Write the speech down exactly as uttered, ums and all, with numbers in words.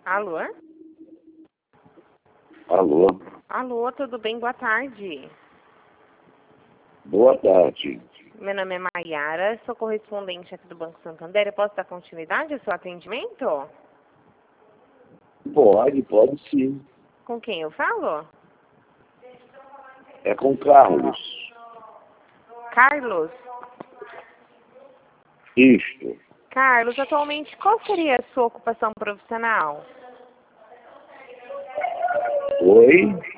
Alô? Alô? Alô, tudo bem? Boa tarde. Boa tarde. Meu nome é Maiara, sou correspondente aqui do Banco Santander. Eu posso dar continuidade ao seu atendimento? Pode, pode sim. Com quem eu falo? É com Carlos. Carlos? Isto. Carlos, atualmente qual seria a sua ocupação profissional? Oi?